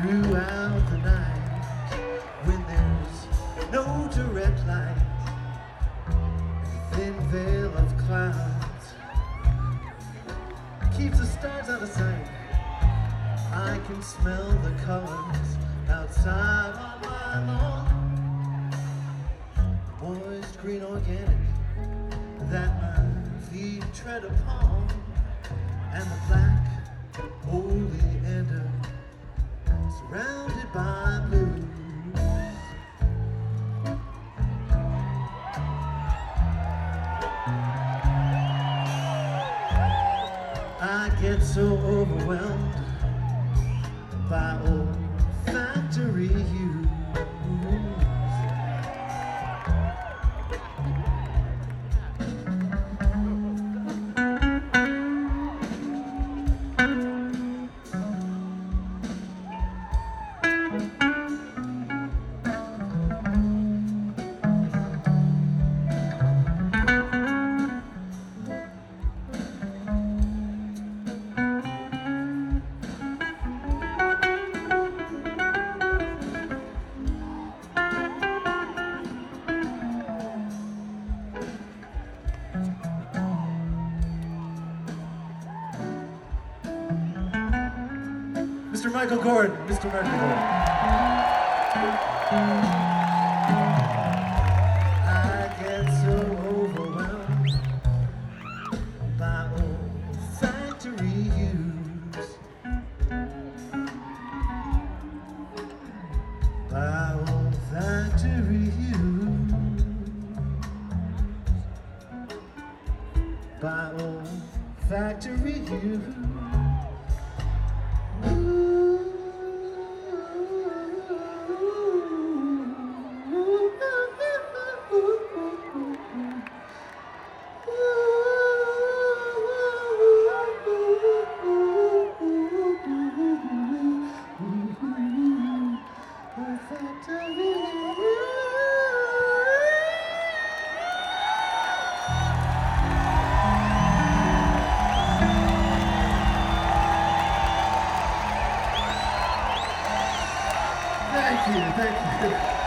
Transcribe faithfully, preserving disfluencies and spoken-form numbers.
throughout the night when there's no direct light, a thin veil of clouds keeps the stars out of sight. I can smell the colors outside on my lawn, moist green organic that my feet tread upon, and the black oleander surrounded by blues. I get so overwhelmed by old factory use. Mister Michael Gordon, Mister Michael Gordon. I get so overwhelmed by old factory use, by old factory use, by old factory use. Thank you, thank you.